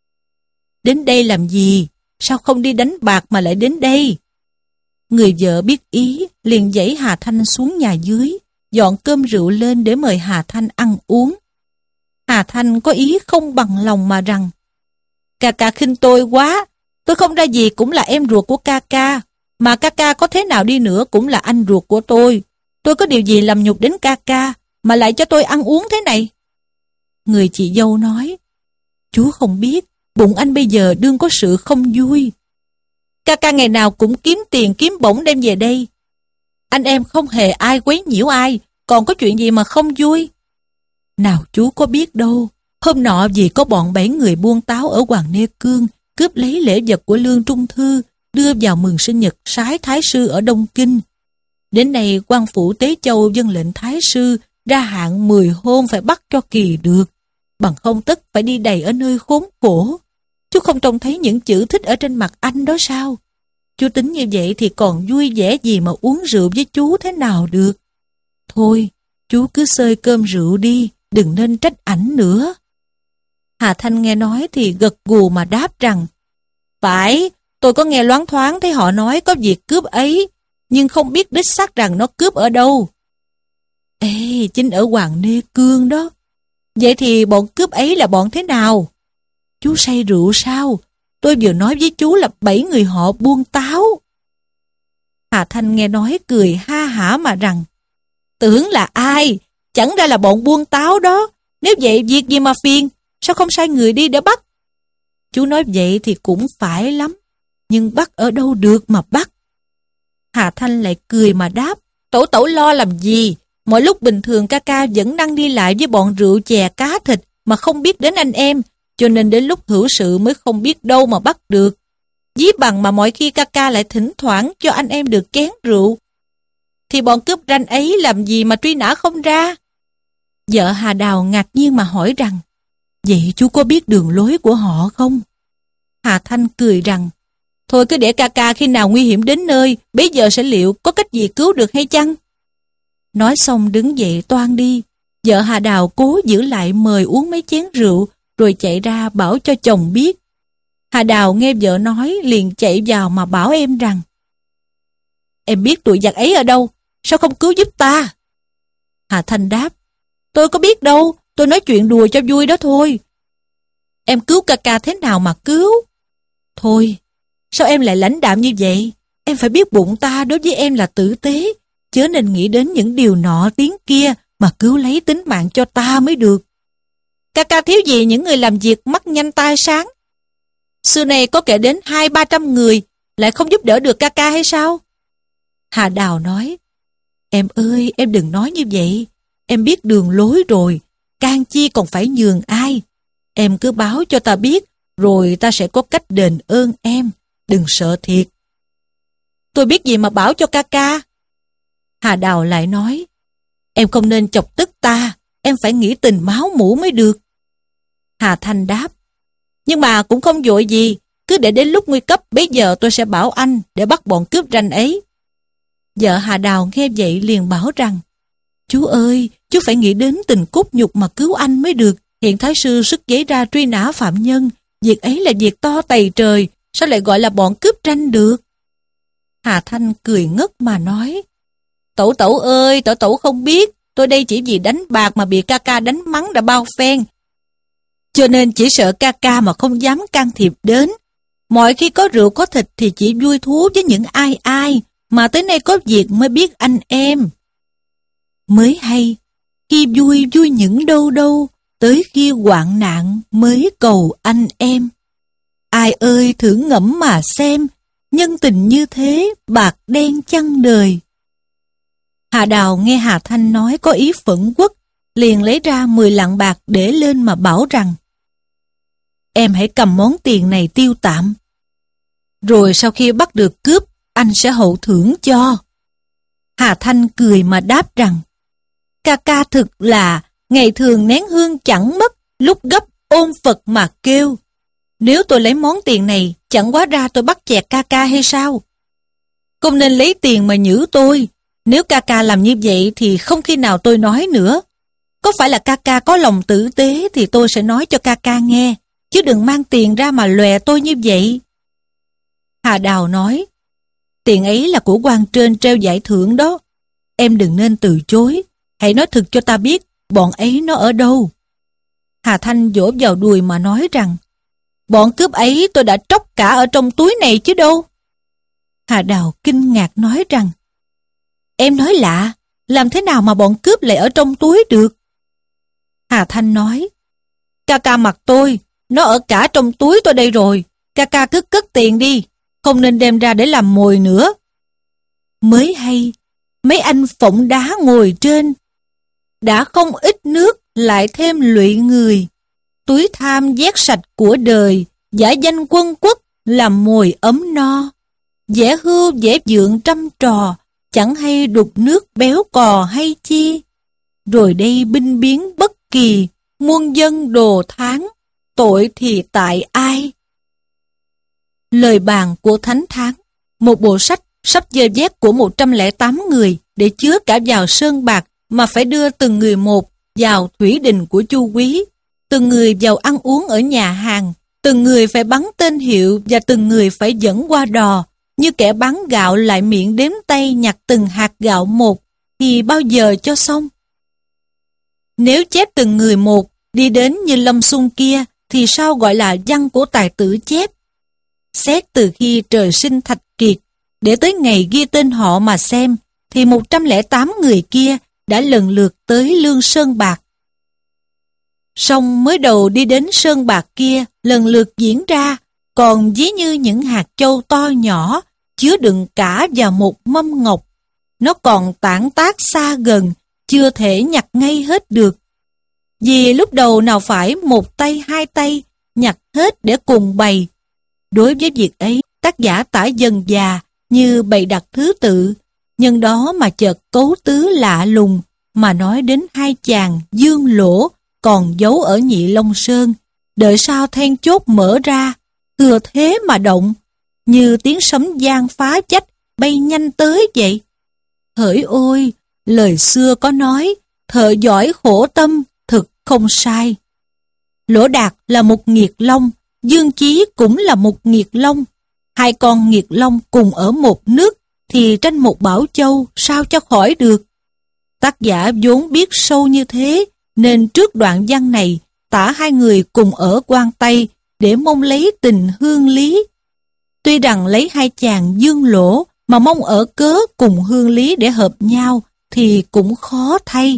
đến đây làm gì? Sao không đi đánh bạc mà lại đến đây? Người vợ biết ý, liền dãy Hà Thanh xuống nhà dưới, dọn cơm rượu lên để mời Hà Thanh ăn uống. Hà Thanh có ý không bằng lòng mà rằng, ca ca khinh tôi quá, tôi không ra gì cũng là em ruột của ca ca, mà ca ca có thế nào đi nữa cũng là anh ruột của tôi có điều gì làm nhục đến ca ca, mà lại cho tôi ăn uống thế này? Người chị dâu nói, chú không biết, bụng anh bây giờ đương có sự không vui. Ca ca ngày nào cũng kiếm tiền kiếm bổng đem về đây. Anh em không hề ai quấy nhiễu ai, còn có chuyện gì mà không vui? Nào chú có biết đâu, hôm nọ vì có bọn 7 người buôn táo ở Hoàng Nê Cương cướp lấy lễ vật của Lương Trung Thư, đưa vào mừng sinh nhật Sái Thái Sư ở Đông Kinh. Đến nay quan phủ Tế Châu dâng lệnh Thái Sư ra hạn 10 hôm phải bắt cho kỳ được, bằng không tất phải đi đầy ở nơi khốn khổ. Chú không trông thấy những chữ thích ở trên mặt anh đó sao? Chú tính như vậy thì còn vui vẻ gì mà uống rượu với chú thế nào được? Thôi, chú cứ xơi cơm rượu đi, đừng nên trách ảnh nữa. Hà Thanh nghe nói thì gật gù mà đáp rằng, phải, tôi có nghe loáng thoáng thấy họ nói có việc cướp ấy, nhưng không biết đích xác rằng nó cướp ở đâu. Ê, chính ở Hoàng Nê Cương đó. Vậy thì bọn cướp ấy là bọn thế nào? Chú say rượu sao? Tôi vừa nói với chú là 7 người họ buôn táo. Hà Thanh nghe nói cười ha hả mà rằng, tưởng là ai? Chẳng ra là bọn buôn táo đó. Nếu vậy việc gì mà phiền? Sao không sai người đi để bắt? Chú nói vậy thì cũng phải lắm, nhưng bắt ở đâu được mà bắt? Hà Thanh lại cười mà đáp, tẩu lo làm gì? Mọi lúc bình thường ca ca vẫn đang đi lại với bọn rượu chè cá thịt mà không biết đến anh em, cho nên đến lúc hữu sự mới không biết đâu mà bắt được. Dí bằng mà mọi khi ca ca lại thỉnh thoảng cho anh em được chén rượu. Thì bọn cướp ranh ấy làm gì mà truy nã không ra? Vợ Hà Đào ngạc nhiên mà hỏi rằng, vậy chú có biết đường lối của họ không? Hà Thanh cười rằng, thôi cứ để ca ca khi nào nguy hiểm đến nơi, bấy giờ sẽ liệu có cách gì cứu được hay chăng? Nói xong đứng dậy toan đi. Vợ Hà Đào cố giữ lại mời uống mấy chén rượu, rồi chạy ra bảo cho chồng biết. Hà Đào nghe vợ nói liền chạy vào mà bảo em rằng, em biết tụi giặc ấy ở đâu, sao không cứu giúp ta? Hà Thanh đáp, tôi có biết đâu, tôi nói chuyện đùa cho vui đó thôi. Em cứu ca ca thế nào mà cứu? Thôi, sao em lại lãnh đạm như vậy? Em phải biết bụng ta đối với em là tử tế, chớ nên nghĩ đến những điều nọ tiếng kia mà cứu lấy tính mạng cho ta mới được. Ca ca thiếu gì những người làm việc mắt nhanh tai sáng? Xưa này có kể đến 200-300 người, lại không giúp đỡ được ca ca hay sao? Hà Đào nói, em ơi, em đừng nói như vậy. Em biết đường lối rồi, can chi còn phải nhường ai. Em cứ báo cho ta biết, rồi ta sẽ có cách đền ơn em. Đừng sợ thiệt. Tôi biết gì mà bảo cho ca ca. Hà Đào lại nói, em không nên chọc tức ta, em phải nghĩ tình máu mủ mới được. Hà Thanh đáp, nhưng mà cũng không vội gì, cứ để đến lúc nguy cấp bấy giờ tôi sẽ bảo anh để bắt bọn cướp ranh ấy. Vợ Hà Đào nghe vậy liền bảo rằng, chú ơi, chú phải nghĩ đến tình cốt nhục mà cứu anh mới được. Hiện Thái Sư sức giấy ra truy nã phạm nhân, việc ấy là việc to tày trời, sao lại gọi là bọn cướp ranh được? Hà Thanh cười ngất mà nói, tẩu ơi, tẩu không biết, tôi đây chỉ vì đánh bạc mà bị ca ca đánh mắng đã bao phen, cho nên chỉ sợ ca ca mà không dám can thiệp đến. Mọi khi có rượu có thịt thì chỉ vui thú với những ai, mà tới nay có việc mới biết anh em. Mới hay, khi vui vui những đâu, tới khi hoạn nạn mới cầu anh em. Ai ơi thử ngẫm mà xem, nhân tình như thế, bạc đen chăng đời. Hà Đào nghe Hà Thanh nói có ý phẫn uất, liền lấy ra 10 lạng bạc để lên mà bảo rằng: em hãy cầm món tiền này tiêu tạm. Rồi sau khi bắt được cướp, anh sẽ hậu thưởng cho. Hà Thanh cười mà đáp rằng: ca ca thực là ngày thường nén hương chẳng mất, lúc gấp ôm Phật mà kêu. Nếu tôi lấy món tiền này, chẳng quá ra tôi bắt chẹt ca ca hay sao? Không nên lấy tiền mà nhử tôi. Nếu ca ca làm như vậy thì không khi nào tôi nói nữa. Có phải là ca ca có lòng tử tế thì tôi sẽ nói cho ca ca nghe, chứ đừng mang tiền ra mà lòe tôi như vậy. Hà Đào nói: tiền ấy là của quan trên treo giải thưởng đó. Em đừng nên từ chối. Hãy nói thực cho ta biết bọn ấy nó ở đâu. Hà Thanh vỗ vào đùi mà nói rằng: bọn cướp ấy tôi đã tróc cả ở trong túi này chứ đâu. Hà Đào kinh ngạc nói rằng: em nói lạ, làm thế nào mà bọn cướp lại ở trong túi được? Hà Thanh nói: ca ca mặc tôi, nó ở cả trong túi tôi đây rồi. Ca ca cứ cất tiền đi, không nên đem ra để làm mồi nữa. Mới hay, mấy anh phỏng đá ngồi trên, đã không ít nước lại thêm lụy người. Túi tham vét sạch của đời, giả danh quân quốc làm mồi ấm no. Dễ hưu dễ dượng trăm trò, chẳng hay đục nước béo cò hay chi. Rồi đây binh biến bất kỳ, muôn dân đồ tháng, tội thì tại ai? Lời bàn của Thánh Tháng, một bộ sách sắp dơ vét của 108 người để chứa cả vào sơn bạc mà phải đưa từng người một vào thủy đình của Chu Quý, từng người vào ăn uống ở nhà hàng, từng người phải bắn tên hiệu và từng người phải dẫn qua đò, như kẻ bán gạo lại miệng đếm tay nhặt từng hạt gạo một, thì bao giờ cho xong? Nếu chép từng người một đi đến như Lâm Xung kia, thì sao gọi là văn của tài tử chép? Xét từ khi trời sinh Thạch Kiệt, để tới ngày ghi tên họ mà xem, thì 108 người kia đã lần lượt tới Lương Sơn Bạc. Song mới đầu đi đến Sơn Bạc kia lần lượt diễn ra, còn ví như những hạt châu to nhỏ, chứa đựng cả vào một mâm ngọc. Nó còn tản tác xa gần, chưa thể nhặt ngay hết được. Vì lúc đầu nào phải một tay hai tay, nhặt hết để cùng bày. Đối với việc ấy, tác giả tả dần dà như bày đặt thứ tự, nhân đó mà chợt cấu tứ lạ lùng, mà nói đến hai chàng Dương Lỗ còn giấu ở Nhị Long Sơn, đợi sau then chốt mở ra, thừa thế mà động, như tiếng sấm giang phá vách bay nhanh tới vậy. Hỡi ôi, lời xưa có nói, thợ giỏi khổ tâm, thực không sai. Lỗ Đạt là một nghiệt long, Dương Chí cũng là một nghiệt long. Hai con nghiệt long cùng ở một nước, thì tranh một bảo châu sao cho khỏi được. Tác giả vốn biết sâu như thế, nên trước đoạn văn này tả hai người cùng ở Quan Tây để mong lấy tình hương lý. Tuy rằng lấy hai chàng Dương Lỗ mà mong ở cớ cùng hương lý để hợp nhau thì cũng khó thay.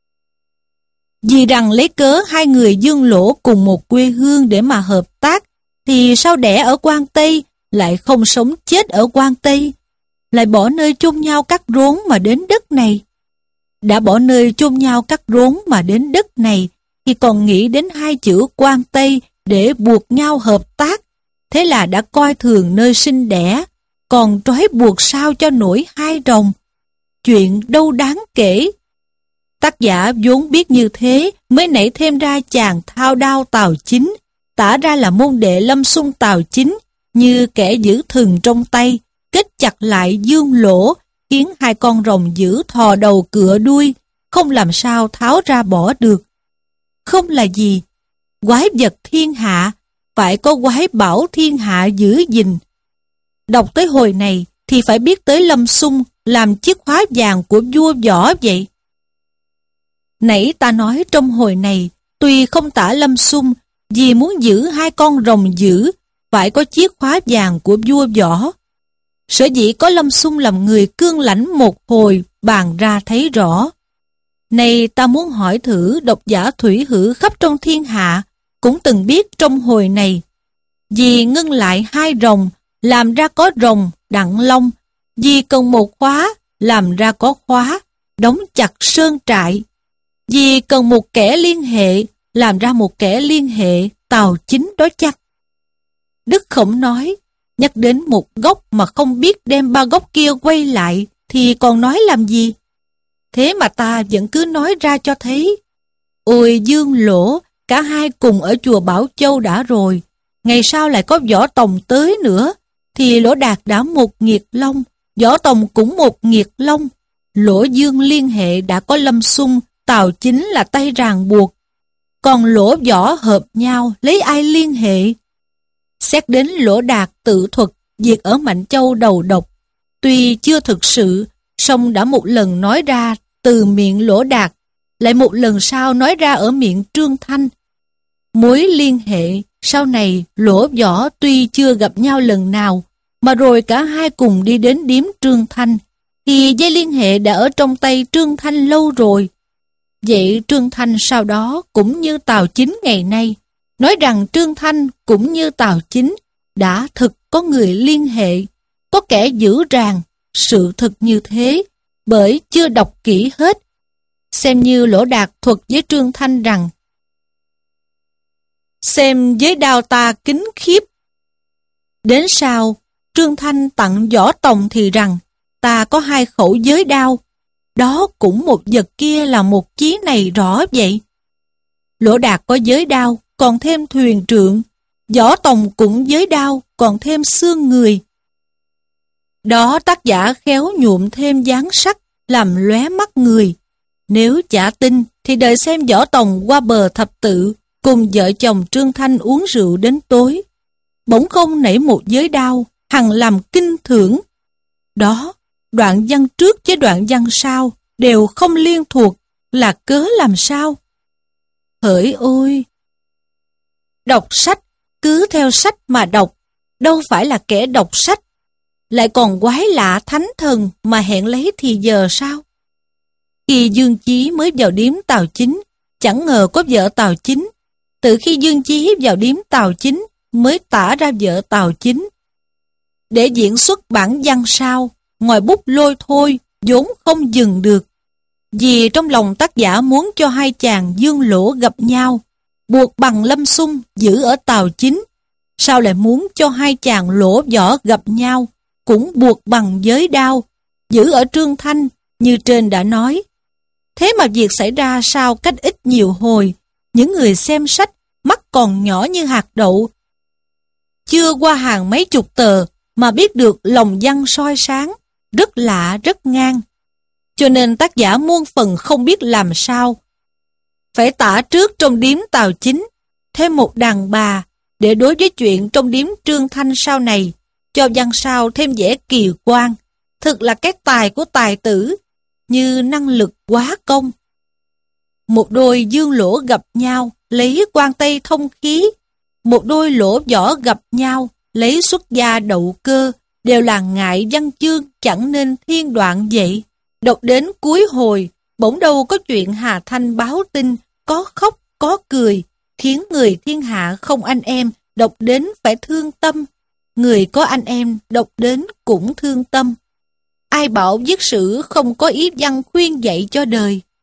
Vì rằng lấy cớ hai người Dương Lỗ cùng một quê hương để mà hợp tác, thì sao đẻ ở Quan Tây lại không sống chết ở Quan Tây, lại bỏ nơi chôn nhau cắt rốn mà đến đất này. Đã bỏ nơi chôn nhau cắt rốn mà đến đất này, thì còn nghĩ đến hai chữ Quan Tây để buộc nhau hợp tác. Thế là đã coi thường nơi sinh đẻ, còn trói buộc sao cho nổi hai rồng. Chuyện đâu đáng kể. Tác giả vốn biết như thế mới nảy thêm ra chàng thao đao Tào Chính, tả ra là môn đệ Lâm Xung Tào Chính, như kẻ giữ thừng trong tay, kết chặt lại Dương Lỗ, khiến hai con rồng dữ thò đầu cựa đuôi, không làm sao tháo ra bỏ được. Không là gì, quái vật thiên hạ, phải có quái bảo thiên hạ giữ gìn. Đọc tới hồi này thì phải biết tới Lâm Xung làm chiếc khóa vàng của vua Võ vậy. Nãy ta nói trong hồi này, tuy không tả Lâm Xung vì muốn giữ hai con rồng dữ, phải có chiếc khóa vàng của vua Võ. Sở dĩ có Lâm Xung làm người cương lãnh một hồi, bàn ra thấy rõ. Này ta muốn hỏi thử độc giả thủy hữ khắp trong thiên hạ, cũng từng biết trong hồi này, vì ngưng lại hai rồng, làm ra có rồng, đặng long, vì cần một khóa, làm ra có khóa, đóng chặt sơn trại, vì cần một kẻ liên hệ, làm ra một kẻ liên hệ, Tào Chính đó chắc. Đức Khổng nói, nhắc đến một gốc mà không biết đem ba gốc kia quay lại, thì còn nói làm gì? Thế mà ta vẫn cứ nói ra cho thấy. Ôi Dương Lỗ, cả hai cùng ở chùa Bảo Châu đã rồi, ngày sau lại có Võ Tòng tới nữa, thì Lỗ Đạt đã một nghiệt long, Võ Tòng cũng một nghiệt long. Lỗ Dương liên hệ đã có Lâm Xung, Tào Chính là tay ràng buộc. Còn Lỗ Võ hợp nhau, lấy ai liên hệ? Xét đến Lỗ Đạt tự thuật việc ở Mạnh Châu đầu độc, tuy chưa thực sự, song đã một lần nói ra từ miệng Lỗ Đạt, lại một lần sau nói ra ở miệng Trương Thanh. Mối liên hệ, sau này Lỗ Võ tuy chưa gặp nhau lần nào, mà rồi cả hai cùng đi đến điếm Trương Thanh, thì dây liên hệ đã ở trong tay Trương Thanh lâu rồi. Vậy Trương Thanh sau đó cũng như Tào Chính ngày nay, nói rằng Trương Thanh cũng như Tào Chính đã thực có người liên hệ, có kẻ giữ ràng, sự thực như thế, bởi chưa đọc kỹ hết. Xem như Lỗ Đạt thuật với Trương Thanh rằng, xem với đao ta kính khiếp. Đến sau, Trương Thanh tặng Võ Tòng thì rằng, ta có hai khẩu giới đao, đó cũng một vật kia là một chí này rõ vậy. Lỗ Đạt có giới đao, còn thêm thuyền trượng, Võ Tòng cũng giới đao, còn thêm xương người. Đó tác giả khéo nhuộm thêm dáng sắc, làm lóe mắt người. Nếu chả tin, thì đợi xem Võ Tòng qua bờ thập tự, cùng vợ chồng Trương Thanh uống rượu đến tối. Bỗng không nảy một giới đao, hằng làm kinh thưởng. Đó, đoạn văn trước với đoạn văn sau đều không liên thuộc, là cớ làm sao? Hỡi ôi! Đọc sách, cứ theo sách mà đọc, đâu phải là kẻ đọc sách. Lại còn quái lạ thánh thần mà hẹn lấy thì giờ sao? Khi Dương Chí mới vào điếm Tào Chính, chẳng ngờ có vợ Tào Chính. Từ khi Dương Chí vào điếm Tào Chính, mới tả ra vợ Tào Chính. Để diễn xuất bản văn sau, ngòi bút lôi thôi, vốn không dừng được. Vì trong lòng tác giả muốn cho hai chàng Dương Lỗ gặp nhau, buộc bằng Lâm Xung giữ ở Tào Chính. Sao lại muốn cho hai chàng Lỗ Võ gặp nhau, cũng buộc bằng giới đao, giữ ở Trương Thanh, như trên đã nói. Thế mà việc xảy ra sau cách ít nhiều hồi, những người xem sách, mắt còn nhỏ như hạt đậu, chưa qua hàng mấy chục tờ, mà biết được lòng văn soi sáng, rất lạ, rất ngang. Cho nên tác giả muôn phần không biết làm sao. Phải tả trước trong điếm Tào Chính, thêm một đàn bà, để đối với chuyện trong điếm Trương Thanh sau này, cho văn sau thêm vẻ kỳ quan. Thực là cái tài của tài tử, như năng lực quá công. Một đôi Dương Lỗ gặp nhau, lấy quan tây thông khí. Một đôi Lỗ Võ gặp nhau, lấy xuất gia đậu cơ, đều là ngại văn chương chẳng nên thiên đoạn vậy. Đọc đến cuối hồi, bỗng đâu có chuyện Hà Thanh báo tin, có khóc, có cười, khiến người thiên hạ không anh em, đọc đến phải thương tâm. Người có anh em, đọc đến cũng thương tâm. Ai bảo viết sử không có ý văn khuyên dạy cho đời.